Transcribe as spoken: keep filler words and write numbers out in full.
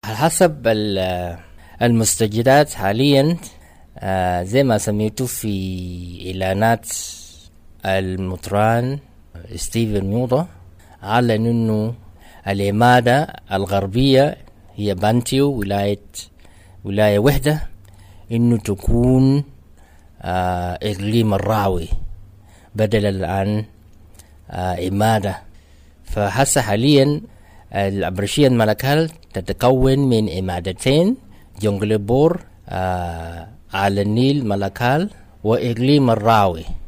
على حسب المستجدات حاليا، آه زي ما سميتوا في إعلانات المطران ستيفن ميوضا، أعلن إنه الإمادة الغربية هي بانتيو ولاية ولاية وحدة إنه تكون آه إقليم الراوي بدل الآن آه إمادة. فحس حاليا الأبرشية ملكال تتكون من إمادتين، جونجل بور آه على النيل ملكال وإقليم الراوي.